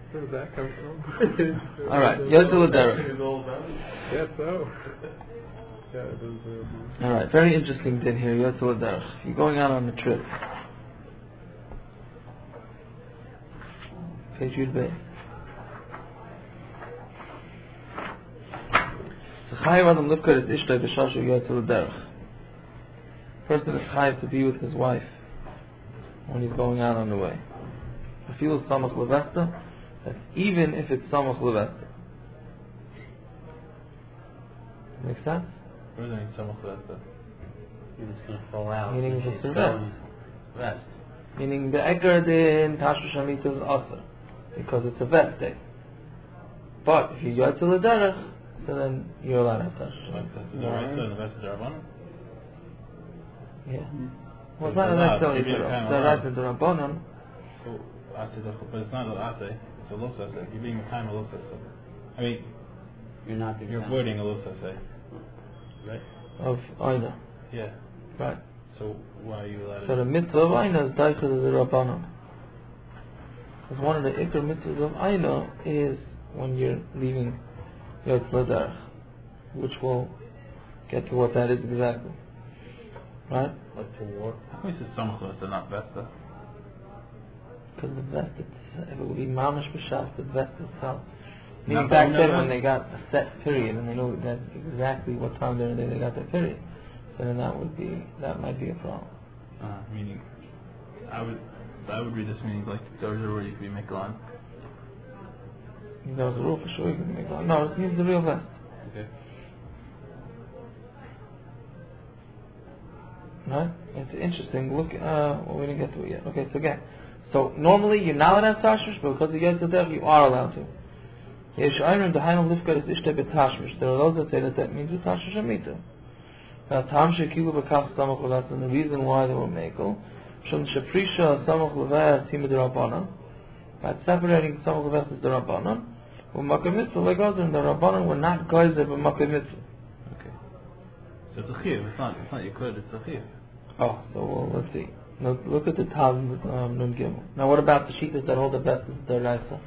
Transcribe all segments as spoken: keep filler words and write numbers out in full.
Where did that come from? All right, Yotzei L'derech. Yes, so. Yeah, it is, uh, All right, very interesting din here. Yotzei L'derech. You're going out on a trip. Page Yud Beis. So Chayav Adam Lifkar is Ishtay B'Shashu Yotzei L'derech. Person is chayav to be with his wife when he's going out on the way. If he was samach levesta, that's even if it's samach levesta. Make sense? What does it mean, samach levesta? It's going to fall out. Meaning it's a vest. Vest. Meaning the Eker din Tashmish Hamita is asr because it's a vest day. But if you go to the derech, so then you're allowed to have Tashmish Hamita. Is that right? So the vest is Rabbanon? Yeah. Well, it's not necessarily true. The right to the Rabbanon. So, but it's not a ase, it's a losa. You're being a time of losa. I mean, you're not. You're avoiding a losa, right? Of Aina. Yeah. Right. So why are you allowed to? So the mitzvah of Aina is daichel to the Rabbanon. Because one of the ikar mitzvahs of Aina is when you're leaving Yotzei L'derech, which we'll get to what that is exactly. Right? Like to war. How come he says samach levesta, not vesta? Because the vest, it's, if it would be mamish b'shas, the vest itself. Meaning Not back that- then no, when no. they got a set period and they know that exactly what time during the day they got that period, so then that would be, that might be a problem. Uh, meaning, I would, I would read this meaning like there's a rule you could be miklan. There was a rule for sure you can make one. No, it means the real vest. Okay. Right? It's interesting. Look, uh, well, we didn't get to it yet. Okay, so again. So normally you're not allowed to have tashmish, but because of Yotzei L'derech you are allowed to. Yesh Ayrim D'Hainam Lifkar is Ishtay B'Tashmish. There are those that say that that means with Tashmish Amita. Now Tam Shekilu B'Kaf Samach L'Vest, and the reason why they were makel, Shum Sheprisha Samach L'Vest Hima D'Rabbanan. By separating Samach L'Vest is the Rabbanan, but Makkah Mitzvah like others, and the Rabbanan were not geyser but Makkah Mitzvah. Okay. So it's a chiv. It's not. It's not yikud. It's a chiv. Oh, so well, let's see. Now, look at the Taz um, Nun Gimel. Now, what about the Shitas that hold the best is the Raisa?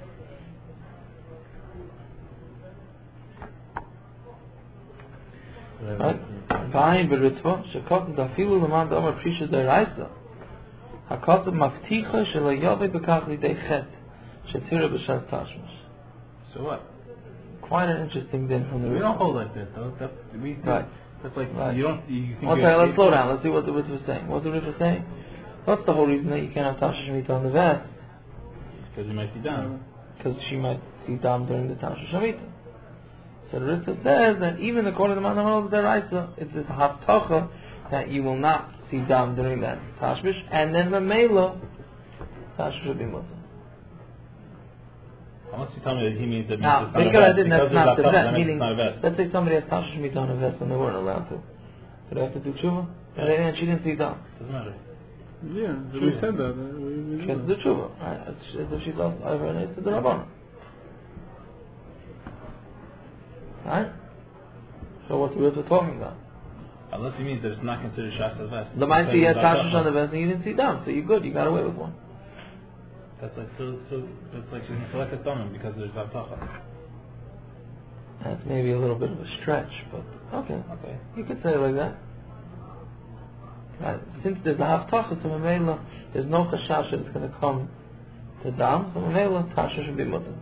Right? Vayin b'ritzvah shekosem dafilu l'man d'amar prisha the Raisa. Hakosem mafticha shelo yovei b'kach lidei chet shetira b'shas tashmish. So what? Quite an interesting din from the We Ritva. don't hold like that though. That's we. Right. That's like Right. you don't. You think Okay, you're let's slow down. Let's see what the Ritva is saying. What's the Ritva saying? What's the whole reason that you can't have Tasha Shemitah on the vest? Because you might see down. Because she might see dam during the Tasha Shemitah. So the Ritva says that even according to the Mandamal of the Raisa, it's this haftacha that you will not see dam during that Tashmish, and then the Mela, Tasha should be Muslim. Unless you tell me that he means that Now, it's not a because I vest. didn't, that's Because not it's the not vest. means Meaning, it's not a vest. let's say somebody has Tasha Shemitah on a vest and they weren't allowed to. Did they have to do tshuva? And they didn't, she didn't see dam. Doesn't matter. yeah, we said that. uh, We, we She has to do tshuva, right? It's as if she's also over and it's to the Rabbanan. Right? So what's the Ritva talking about? Unless he means that it's not considered shas as vest. The mind Because say you had it's not Tashish on the vest. vest and you didn't see dam, so you're good, you got away with one. That's like so. So it's like she can select a thumbing because there's avtacha. That's maybe a little bit of a stretch, but okay. Okay. You could say it like that. Right. Since there's a haftacha to Mamela, there's no chashash that it's going to come to dam, so Mamela, Tasha should be mutter.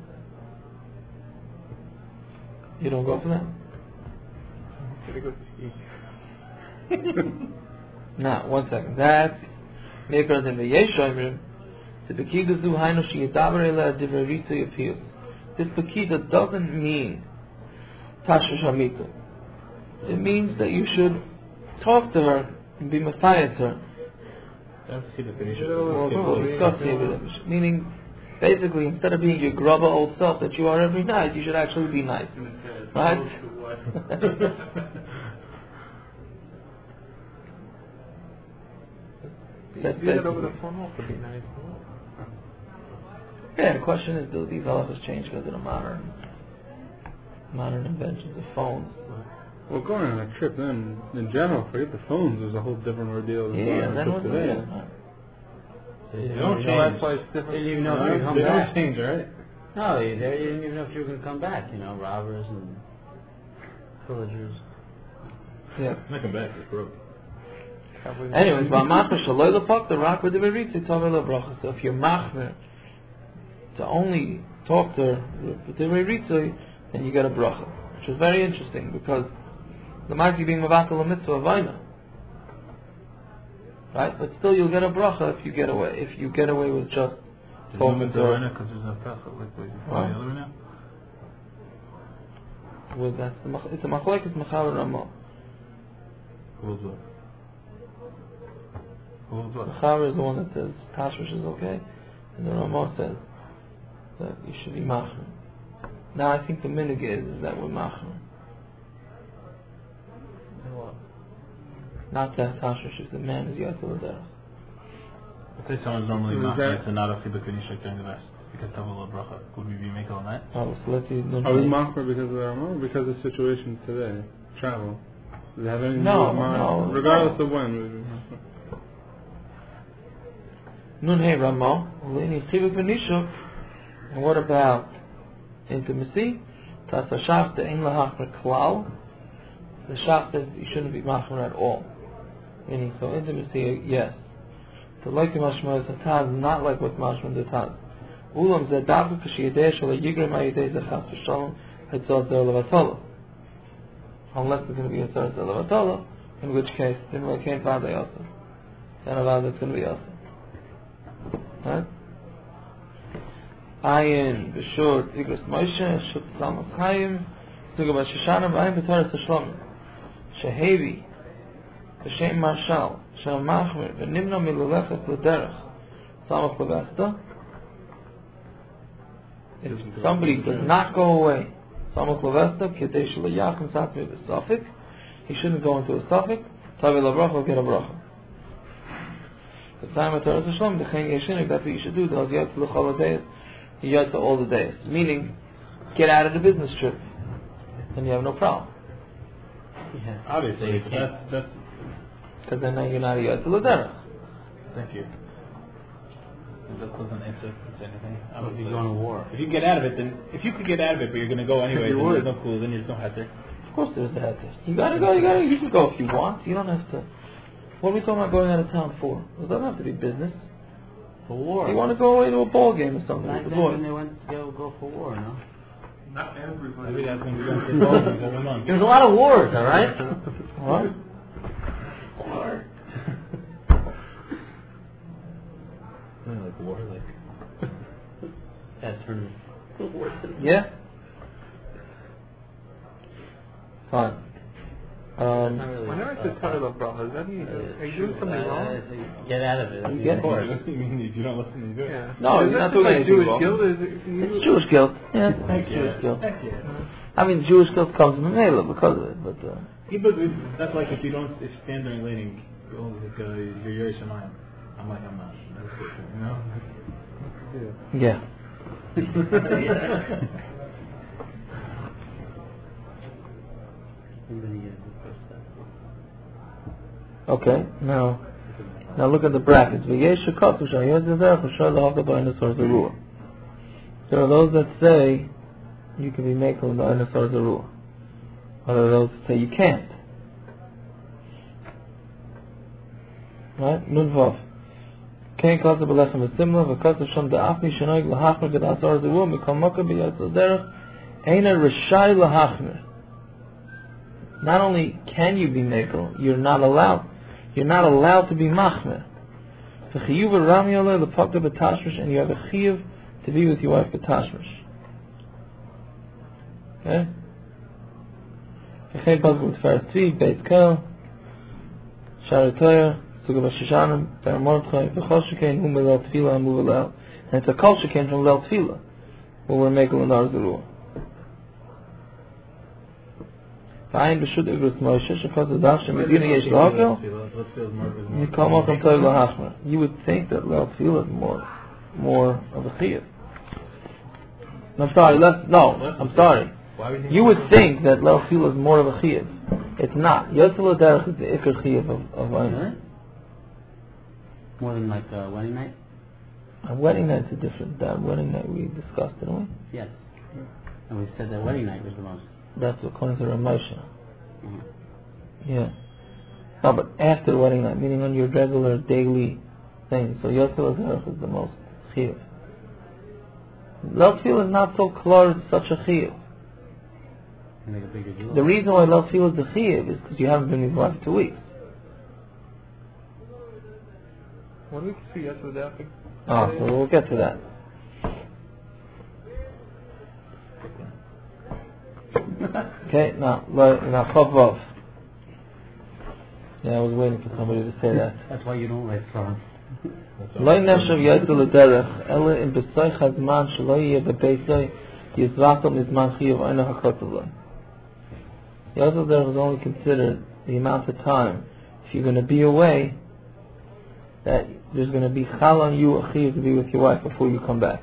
You don't go for that? Gotta go see. Now, one second. That's Mekar in the Yeshayim. The Bekida Zu Hainu Shi Yadaber Ela Divrei Appeal. This Bekida doesn't mean Tasha Shamita. It means that you should talk to her and be Matthias to her. That's the definition. We'll, we'll discuss the evidence. Meaning, basically, instead of being your grubber old self that you are every night, you should actually be nice. Right? That's Do that basically- over the phone also be nice. Yeah, the question is, do these halachas change because of the modern, modern inventions of phones? Well, going on a trip, then in general, forget the phones. There's a whole different ordeal. than Yeah, what then it what's is the today. yeah. They You don't know, that's change. why it's different. You No, know, they you come They back. don't change, right? No, you, there, you didn't even know if you were going to come back. You know, robbers and pillagers. Yeah. Not come back. It's broke. Anyways, V'amachmer shaloi l'pak the rock with the beritzi tovei l'bracha. So if you're machmer to only talk to with the beritzi, then you get a bracha, which is very interesting because the mighty being mevatel a mitzvah vayna, right? But still, you'll get a bracha if you get away. If you get away with just talking to her. Because there's no pesach like we Huh? the other now. Well, that's the mach- it's a machlokes Michal and Ramah. Who's what? Who's what? Michal is the one that says tashmish is okay, and the Ramah says that you should be machmer. Now I think the minig is, is that we're machmer. What? Not that tashmish if the man is yatzil derech. Let's say someone's normally Is not that- it's not a chibuk and yishak during the rest. Because Tavul bracha. Would we be making on that? Oh, so let's see. Are we machmer because of the Ramah or because of the situation today? Travel. Does it have anything No, to do with mine? no. Regardless of when. we do machmer. Nun hey Ramah, Ulini chibuk v'nishuk. And what about intimacy? Tasa shachta ein lahachmer klal. The shach says you shouldn't be machmer at all. Meaning, so intimacy, yes. The like mashma is a taz, not like what mashma the taz. Ulam zeh davka k'shiyadeh shala yigrem ayideh zechas v'shalom hetzot zeh levatolo. Unless it's going to be a tzar zeh levatolo, in which case, then we can't vada yosef. Then a vada it's going to be yosef. Right? Ayin b'shur igros Moshe shut tzalmas chayim zuga b'shishana v'ayin b'toras hashlamim shehevi b'shem marshal shal machmer v'nimno milulechet l'derech tzalmas l'vesta. If somebody does not go away tzalmas l'vesta k'dei sh'layachim satmi b'safik, he shouldn't go into a safik. Tavi l'bracha will get a bracha. The time of Torah Hashem, the Chen Yeshinik, that's what you should do. The Haziyat to the Chol you yet to all the days. Meaning, get out of the business trip. Then you have no problem. Yeah. Obviously, but that's that's. Because then you're not a yet to the derech. Thank you. That doesn't answer anything. If you're going to war. If you get out of it, then if you could get out of it, but you're going to go anyway, You then would. there's no cool. Then there's no heter. Of course there's the heter. You gotta go, you gotta, you can go if you want. You don't have to. What are we talking about going out of town for? It doesn't have to be business. For war. You want to go away to a ball game or something Back with the then when boys. they went to go, go for war, no? Not everybody. Maybe that's when we're going to get involved in every month. There's a lot of wars, alright? What? War. Like war, like. That turned war. Yeah? Fine. Um, Whenever I say Torah of bracha, does that mean are you doing something wrong? Uh, get out of it. You get Of course. You mean if you don't listen, you do it. Yeah. No, Is you're that not doing like anything Jewish wrong. guilt? Is it, can you It's Jewish guilt. Yeah, it's Heck Jewish yeah. guilt. Heck yeah. I mean, Jewish guilt comes from Mela because of it, but uh, Yeah, but it- that's like if you don't if stand during laning, oh, like, uh, you're Yerei Shemayim. I'm like, I'm not. That's good, you know? yeah. Okay, now, now look at the brackets. There are those that say you can be making the Einasar Zarua. There are those that say you can't. Right? Nun Vav. Kein kasa belechem v'simla v'kasa sham da'afni shenoig l'hachmer g'd asar zarua mikol moka b'yatzel derech eina rishai l'hachmer. Not only can you be mekel, you're not allowed. You're not allowed to be machmer. V'chiyuv rami oleh l'pakta b'tashmish, and you have a chiyuv to be with your wife b'tashmish. Okay? V'chein pasuk b'tfaras tzvi, beit kel, shari toyer, suga b'shishanim, ber mordechai, v'chol shekain hu melel tefillah and muvelel. And it's a kol shekain from lel tefillah, where we're mekel in our zerua. V'ayin b'shut igros Moshe, shechaz adach shemedina yesh l'hakel, mikol mokom toy l'hachmer. You would think that lel tefillah is more, more of a chiyuv. I'm sorry, let's, no, I'm sorry. You would think that Leil Tefillah is more of a chiyuv. It's not. Yotzei Derech is the ikar chiyuv of, of Really? More than like uh, wedding night? A wedding night's a different. That wedding night we discussed, didn't we? Yes. And we said that wedding night was the most. That's according to Ramosha. Mhm. Yeah. No, but after the wedding night, meaning on your regular daily thing. So Yotzei L'Derech is the most chiyuv. Love feel is not so close, such a chiyuv. Make a bigger deal. The reason why love feel is the chiyuv is because you haven't been with your wife for two weeks. What do we see yesterday? Oh, so we'll get to that. Okay, now, now, Chavav. Yeah, I was waiting for somebody to say that. That's why you don't like Sarah. לא נחשב יוצא לדרך, אלא אם בסויך הזמן שלא יהיה בביתו יזבטל מזמן חיוב אינו הקוטב לו. יוצא לדרך is only considered the amount of time. If you're going to be away, that there's going to be chal on you a chiyuv to be with your wife before you come back.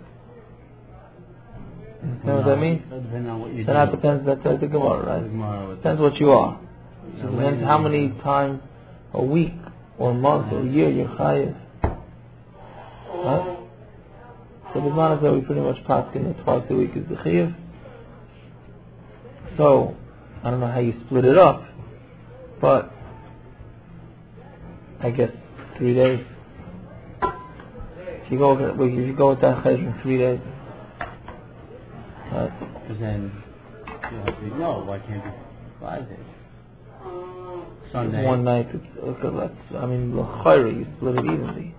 You know what that means? Depending on what you do. So that depends, that's like the Gemara, right? The Gemara with Depends what you are. Yeah, So it depends how many times a week or a month or a year you're chayiv. Right? So the Gemara says we pretty much paskin that twice a week is the chayiv. So I don't know how you split it up, but I guess three days. If you go with, if you go with that chayiv in three days. Right. Because then you have to be, no, why can't it be five days? Sunday. One night, it's, okay, that's, I mean, l'chayra, you split it evenly.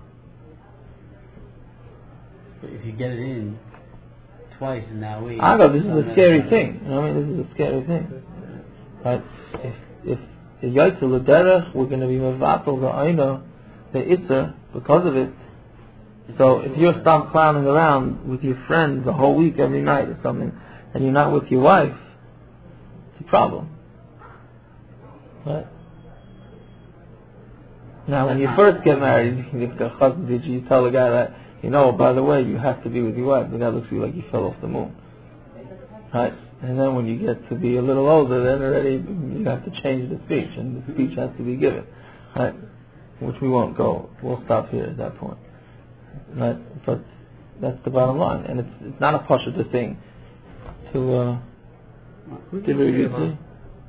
But if you get it in twice in that week. I know, this is a Sunday, scary Sunday. thing. You know what I mean? This is a scary thing. Right? If, if the Yotzei L'Derech, we're going to be mevatel the Aina, the Itzer, because of it. So if you're stop clowning around with your friends the whole week, every night or something, and you're not with your wife, it's a problem. Right? Now, when you first get married, if the husband did you tell the guy that, you know, by the way, you have to be with your wife. The guy looks at you like you fell off the moon. Right? And then when you get to be a little older, then already you have to change the speech, and the speech has to be given. Right? Which we won't go. We'll stop here at that point. Right? But that's the bottom line. And it's it's not a pashut thing to uh, give it a good thing.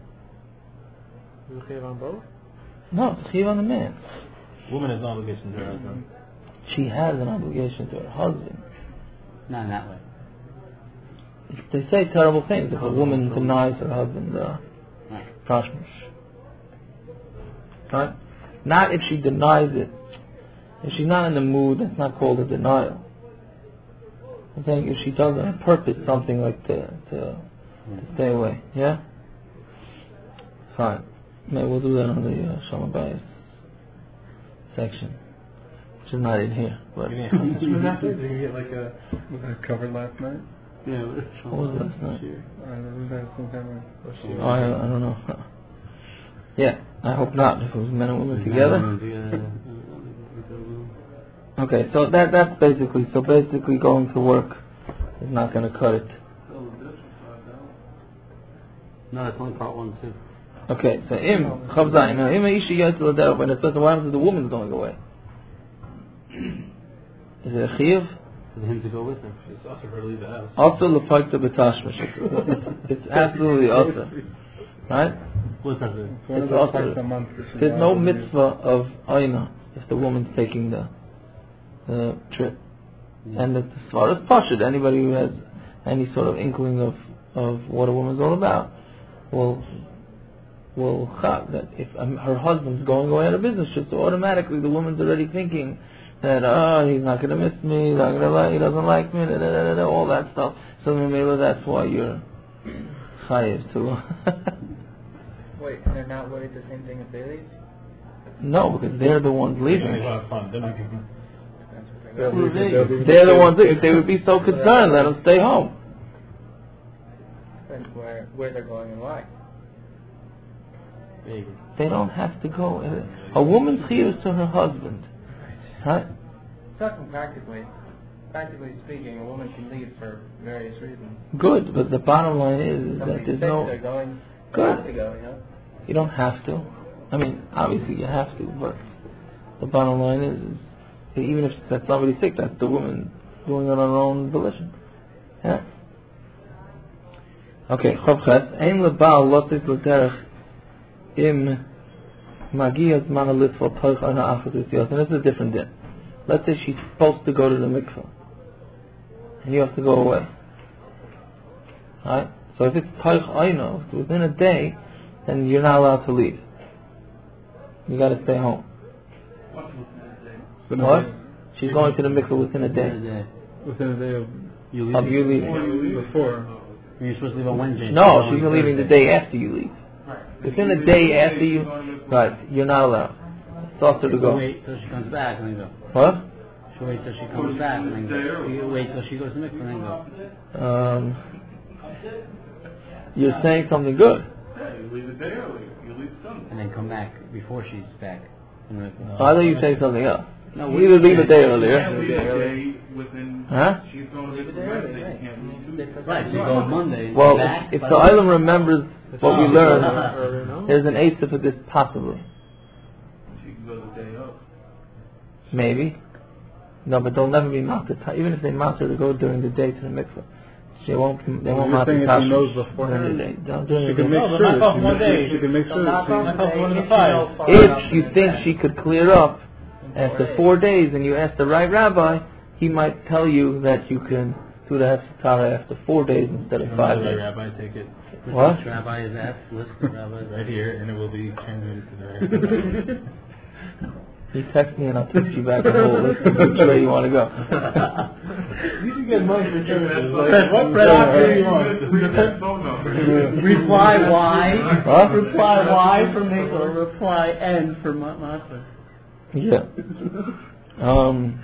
Is it chayiv on both? No, it's chayiv on the man. Woman has no obligation to her husband. She has an obligation to her husband. Not in that way. They say terrible things if a woman denies her husband uh, prashmish. Right? Not if she denies it. If she's not in the mood, that's not called a denial. I'm saying if she does it on purpose, something like to, to, to stay away. Yeah? Fine. Maybe we'll do that on the uh, Shalom Bayis section. Which is not in here. But You can get like a. Was that covered last night? Yeah. what was it last night? I don't know, was that some kind of... Oh, I, I don't know. Yeah, I hope not. If it was men and women together. Okay, so that that's basically so basically going to work is not going to cut it. No, that's only part one too. Okay, so im chavzayin. Now im ishi yotzei l'derech when it says what happens if the woman's going away? Is it a chiyuv? For him to go with her. It's also for her to leave the house. Also l'paikta b'tashmish. It's it's absolutely also, right? What's that? It's one of It's those also- parts a month that she There's no buys and mitzvah of aina if the woman's taking the the trip. Yeah. And the Svar is pashut. Anybody who has any sort of inkling of, of what a woman's all about will will chab that if um, her husband's going away on a business trip, so automatically the woman's already thinking that oh he's not going to miss me, he's not going to like, he doesn't like me, da, da, da, da, da, all that stuff. So maybe that's why you're chayiv too. Wait, and they're not worried the same thing if they leave? No, because they're the ones They leaving. want to have fun. They're not giving. They'll leave it- they'll leave it They're the too. ones. If they would be so concerned, let them stay home. Depends where, where they're going and why. Baby. They don't have to go. A woman's chiyuv is to her husband, right? Talking practically, practically speaking, a woman can leave for various reasons. Good, but the bottom line is, is that Somebody's there's sick, no. they're going, they Good. have to go, you know? You don't have to. I mean, obviously you have to, but the bottom line is, is even if that's somebody sick, that's the woman doing it on her own volition. Yeah. Okay. Chavchet. Ein lebal lotis l'derech im magias mana litzvah toich ana achas u'siyos. And this is a different din. Let's say she's supposed to go to the mikveh, and you have to go away. Right? So if it's toich aino, within a day, then you're not allowed to leave. You got to stay home. Within What? a day. She's going to the mikveh within a day. Within a day of You leave. Of you leaving. before. You're supposed to leave on Wednesday. No, she's leaving the day after you leave. Within a day after you, right? You're not allowed. It's also to go. Wait till she comes back and then go. What? She'll wait till she comes back and then go. You wait till she goes to mikveh and then go. Um, you're saying something good. You leave a day early. You leave Sunday. And then come back before she's back. And then go. I thought you say something else. No, You either leave a day You earlier. can't leave a day within. Huh? She's going to leave a day early. You can't leave Tuesday. Right, so you go on Monday and Well, come back. if but- the Olam remembers what we learned, Earlier, no? there's an eighth for this possibly. She can go the day up. Maybe. No, but they'll never be mounted. Even if they mount her to go during the day to the mikveh, she won't. They won't You're mount saying the if she knows during beforehand. the day. Don't- during She the can day. make No, but sure. knock off She one can- day. She can make sure. Knock that off she- one of the five. If you think she could clear up after four days and you ask the right rabbi, he might tell you that you can do the Hefsatara after four days instead of five Another days. rabbi, take it What? Which rabbi is that? List of rabbis. right here, and it will be transmitted to the right. You text me and I'll text you back a whole list of which way you want to go. You should get money for services. Like, Like, what rabbi do you want? Leave that phone number. Reply Y. Huh? Reply Y for Nicola. Reply N for Ma- Master. Yeah. Um,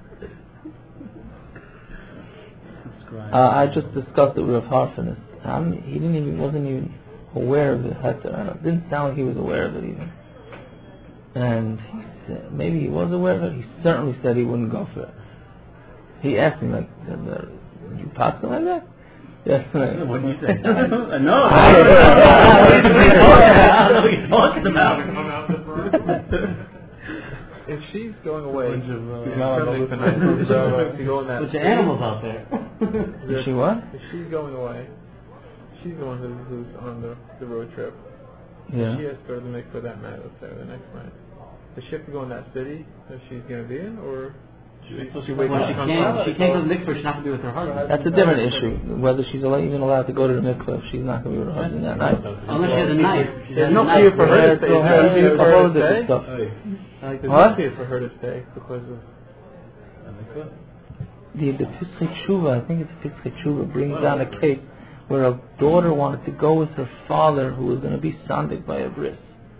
Subscribe. uh, I just discussed it with Rav Harfinis. Um, he didn't even wasn't even aware of the heter. I don't- Didn't sound like he was aware of it even. And he said, maybe he was aware of it. He certainly said he wouldn't go for it. He asked me like, "Did you pass it like that?" Yes. What did you say? No. I don't I don't know what you're talking about. Come out the first. If she's going away, Bunch of, uh, she's not friendly on the tonight, list. so to go in that. Bunch of animals out there. Is she what? If she's going away, she's the one who's, who's on the, the road trip. Yeah. She has to go to the mikveh that night, let's say, or the next night. Does she have to go in that city that she's going to be in, or should she wait Well, till she she comes can't. out? She can't go to the mikveh. She's not going to be with her husband. That's a different issue. Whether she's al- even allowed to go to the mikveh if she's not going to be with her husband that night. Unless she has a knife. She There's has no a knife. fear for her to Yeah, stay. so There's no fear her- for her her to different stay. stuff. Like, there's What? no fear for her to stay because of the mikveh. The the Pischei Tshuva, I think it's Pischei Tshuva, brings down a case where a daughter wanted to go with her father who was going to be sandik by a bris.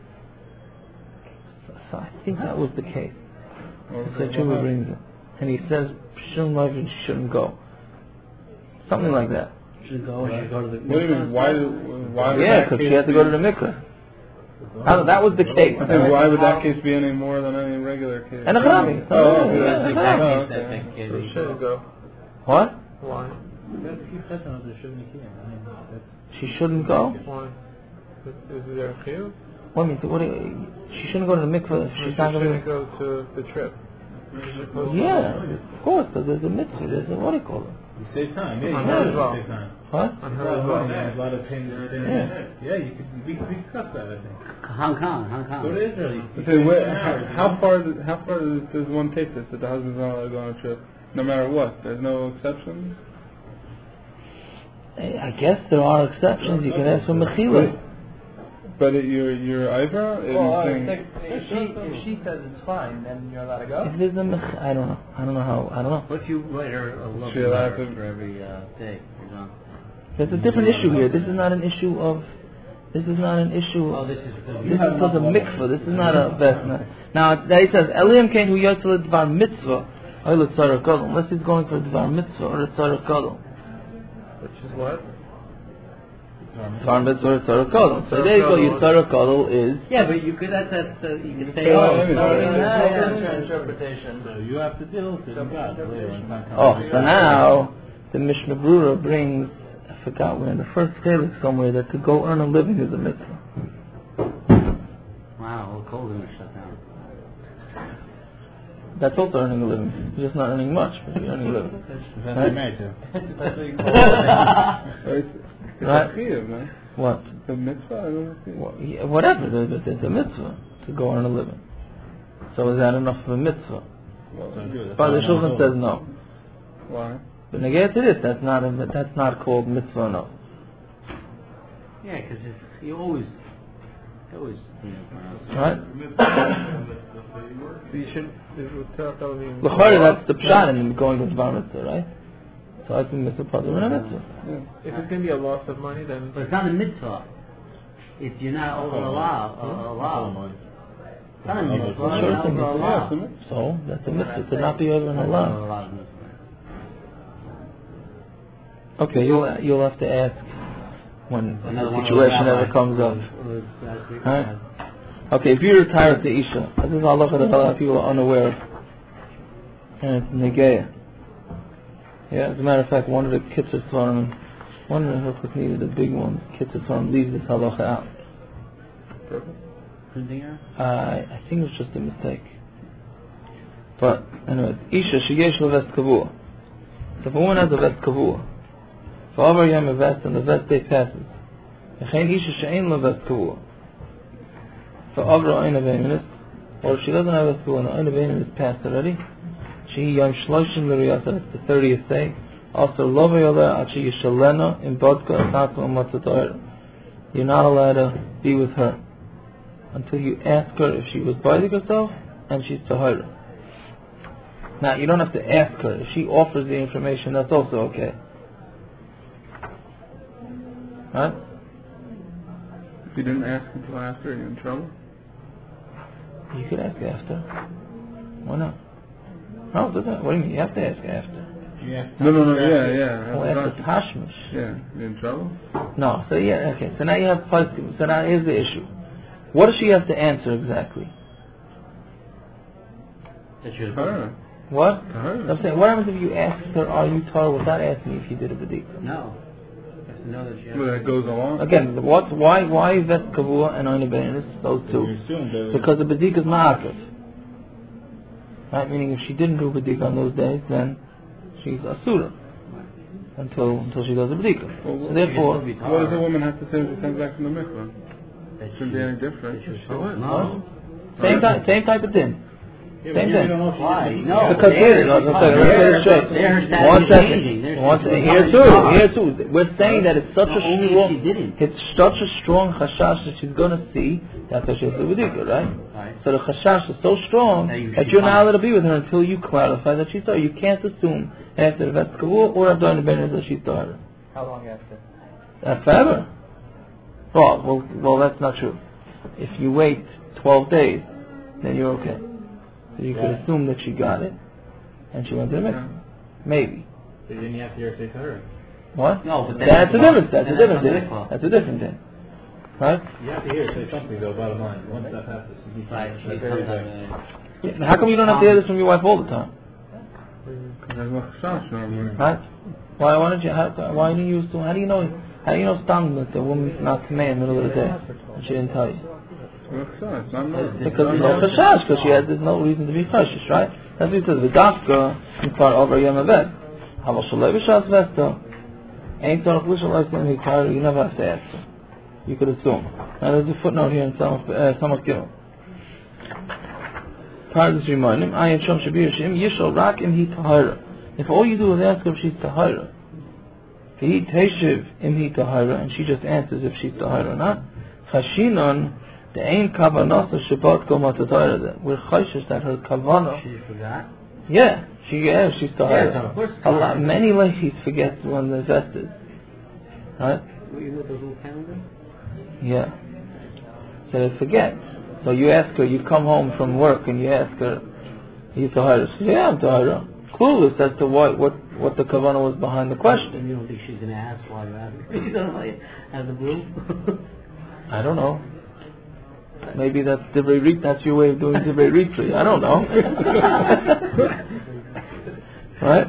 So, so I think that was the case. Pischei Tshuva brings it. And he says, shouldn't she shouldn't go. Something like that. Should go. Should go to the. What do you mean? Why? Why? would Yeah, that because she case had to be- go to the mikveh. That that was the case. I think why would that case be any more than any regular case? And a Chami. Oh, Oh, okay. yeah, That's the yeah. exact Oh, case that okay. that case. So she shouldn't go. What? Why? She shouldn't go? Why? Is, is there a fear? What do you mean? What do you, she shouldn't go to the mikveh if She she's not going shouldn't to go to the trip. be. Yeah, of course, because there's a mitzvah. There's a, what do you call it? You save time. Yeah, On you her can as well. save time. What? On her as well. There's a lot of pain. Yeah. Yeah, you could. We, we discussed that, I think. Hong Kong. Hong Kong. Go to Israel. You Okay, wait, how, how far? does- How far does, does one take this? That the husband's not allowed to go on a trip, no matter what. There's no exceptions. I guess there are exceptions. You can ask for mechila. But it, you're you're Ivra. Well, I saying, think if she if she says it's fine, then you're allowed to go. If there's a mech, I don't know. I don't know how. I don't know. What if you write her a love She allowed letter to- for every uh, day? You're gone. There's a different issue here. This is not an issue of. This is not an issue. Oh, Of, this is. this is for the mikvah. This is not a vesna. Now there he says Eliam came who yotzel dvar mitzvah. Or the tzara gadol. Unless he's going for dvar mitzvah or the tzara gadol. Which is what? Dvar mitzvah or tzara gadol. So there you go. Your tzara gadol is. Yeah, but you could. That's that's. Uh, you can say. Yeah, Oh, I mean, sorry. yeah, Yeah, that's your interpretation. So you have to deal with it. You got it later on. Oh, so now the Mishnah Brura brings. I forgot where in the first chalik somewhere that to go earn a living is a mitzvah. Wow, well, cold gonna shut down. That's also earning a living. You're just not earning much, but you're earning a living. That's Right? married to. That's what you call it. It's, it's Right. a chiyuv, man. What? It's a mitzvah. I don't know. Well, yeah, whatever, but it's it's a mitzvah to go earn a living. So is that enough of a mitzvah? Well, But the Shulchan says no. why? But negate to this, that's not a, that's not called mitzvah, no. Yeah, because you always, always. Right? So you should. This would tell tell me. L'chari, that's the pshat in going to bar mitzvah, right? So I think mitzvah patur and a mitzvah. Yeah. If it's going to be a loss of money, then. But it's not a mitzvah. If you're not over allowed, uh, allowed. It's not a mitzvah. Sure, You're it's a not mitzvah. allowed. So that's a mitzvah to not be over and allowed. Okay, you'll you'll have to ask when the situation ever comes up. Right? Okay, if you retire to Isha, this is halacha that a lot of people are unaware of, and it's negeya. Yeah, as a matter of fact, one of the kitzur tournament, one of the hilchos needed, the big ones, kitzur tournament leaves this halacha out. Uh, I think it was just a mistake. But anyway, Isha sheyesh levest kavua. So if a woman has a vest kavua, for over yom a vest and the vest day passes, v'chein Isha she'ein levest kavua. For over ein aveiminus, or if she doesn't have a vest kavua and ein aveiminus passed already, she yom shloshim l'riyasa, that's the thirtieth day. Also lo v'yolah ad she yishalena in bodka asatu u'matzatoyer. You're not allowed to be with her until you ask her if she was biding herself and she's tahira. Now, you don't have to ask her. If she offers the information, that's also okay. Right? If you didn't ask until after, are you in trouble? You could ask after. Why not? No, doesn't it? What do you mean? You have to ask after. Yeah. No, no, no, yeah, yeah. Well, after Tashmish. Yeah, you in trouble? No, so yeah, okay. So now you have poskim. So now here's the issue. What does she have to answer exactly? Tahara. What? Tahara. I'm saying, what happens if you ask her, are you Torah, without asking if you did a bedika? No. You have to know that she has. Well, that goes along. Again, what? Why? Why vet kavua and oina beinis? Those two. Because the bedika is ma'akev. Right? Meaning, if she didn't do bedika on those days, then she's asura until until she does a bedika. Well, So therefore, what does a woman have to say when she comes back from the mikvah? It shouldn't be any different. No. same type, same type of thing. Same thing. Why? No. Because here, let's say, let's get it straight. One second. One second. Here too. Here too. We're saying that it's such a Only if strong. she didn't. It's such a strong chashash that she's gonna see that she's a bedika, right? Right. So the chashash is so strong That you that should you're not find. allowed to be with her until you clarify that she's there. You can't assume after the vet kavua or after the ben that she's there. How long after? Uh, forever. Well, well, well, that's not true. If you wait twelve days, then you're okay. So you could assume that she got it, and she went to the mikvah. Maybe. So then you have to hear her say to her. What? No, but then That's a that's different. not- That's a then different that's thing. not mikvah. That's a different thing. Right? You have to hear her say something though, bottom line. Once that passes. you need to- Right. She that's comes everything. out, Yeah, how come you don't have to hear this from your wife all the time? Because there's no chashash normally. Right? Why? Why don't you? How, why do you assume? How do you know? How do you know stam that the woman's not command in the middle of the day? And she didn't tell you. No chashash. Not no. Because there's no chashash, because she has there's no reason to be cautious, right? That's what he says. The doctor in far over yom evet. Hava shalei b'shas vesta. Ain't tzarich l'shalei shem hikar. You never have to ask her. You could assume. Now there's a footnote here in Samach uh, Samach Gimel. Part of this reminding, Ayin Shom Shabir Shem Yishol Rak Im Hi Tahira. If all you do is ask her if she's Tahira, Vehi Teshiv Im Hi Tahira, and she just answers if she's Tahira or not, Chashinon the Ein Kavanasa Shabbat Goma Tahira. We're chayshish that her Kavana. She forgot. Yeah, she yeah she's Tahira. Yeah, of course. A lot, many ladies forget when the vest is. Right? What you with those little calendars? Yeah. So they forget. So you ask her, you come home from work and you ask her, are you Tahira? She says, yeah, I'm Tahira. Clueless as to what, what, what the kavanah was behind the question. You don't think she's going to ask why you're asking? You don't know, like, as a blue? I don't know. Maybe that's divrei rit. That's your way of doing divrei ritri. I don't know. Right?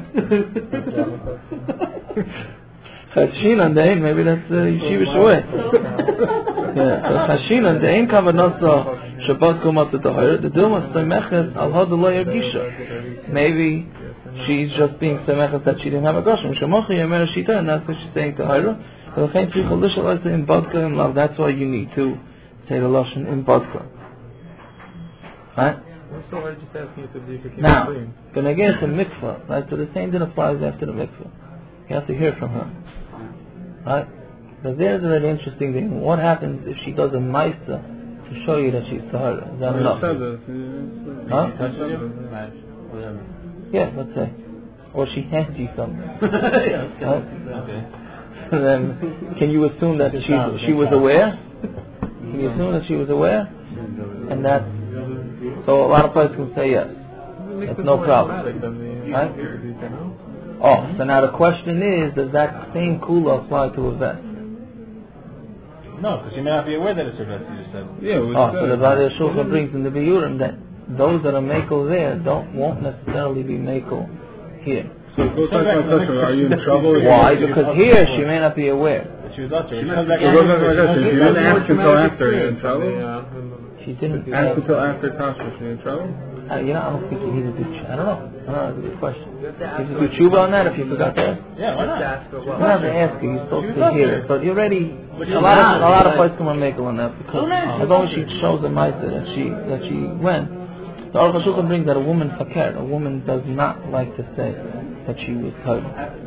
Chashinan dein. Maybe that's the yeshiva way. Yeah. So chashinan dein kavanah Shabbat kumat the tahir. The dilma semechet al hadulay ergisha. Maybe she's just being semechet that she didn't have a goshim. Shemachi yamer shita, and that's what she's saying tahira. But the people lishal in badka in love. That's why you need to say the lashon in badka. Right? So I just asking if the became Now, clean. when I get to mikvah, right? So the same thing applies after the mikvah. You have to hear from her, right? But there's a really interesting thing. What happens if she does a maisa to show you that she's tahara? Is that You enough? said this. Huh? Touching you? Match. Whatever. Yeah, let's say. Or she hands you something. Yeah, Right? okay. Then, can you assume that she she was aware? Can you assume that she was aware? And that, so a lot of places can say yes. Makes It's it no more problem. automatic than the- Right? you know? Oh, so now the question is, does that same kula apply to a vest? No, because you may not be aware that it's a vest, you just said. Yeah, we Oh, said so the it. Bari Shulchan brings in the Biyurim that those that are makel there don't won't necessarily be makel here. So go back to my question. Are you in trouble? Why? Because here she may not be aware. But she was up there. She comes back It goes back to my question. If you didn't That's ask more until traumatic after, you're in experience trouble? than the, uh, She didn't. Ask until after Tashmish, you're in trouble? Uh, you know, I don't think you need to do. ch- I don't know. I don't know. That's a good question. You have to do tshuva on that if you forgot to ask. Yeah, why not? You don't have to ask her. You're supposed to hear it, but you already. But A you're lot of not. a lot of places come on makel on that because Okay. as long as she shows the ma'aser that she that she went. The Aruch HaShulchan brings that a woman fakir, a woman does not like to say that she was hurt.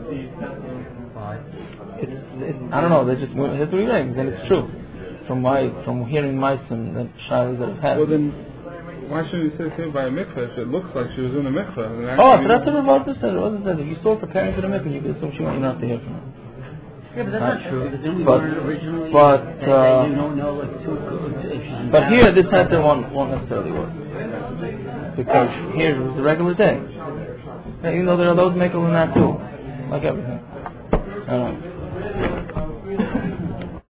It's, it's, I don't know, they just have three things, and it's true. From my from hearing Meissen that Shilas that have had. Well then, why shouldn't you say same by a mikveh if it looks like she was in a mikveh? And Oh, actually- so that's what Ravata said. Ravata said if you saw her preparing for the mikvah, you could assume she went. You don't have to hear from her. Yeah, but that's Right. not true. Because then we But- learned originally but, that, uh, that you don't know like too good if she's But not- here, this heter won't, won't necessarily work. Because here it was a regular day. Yeah, even though there are those makel in that too. Like everything. I don't know.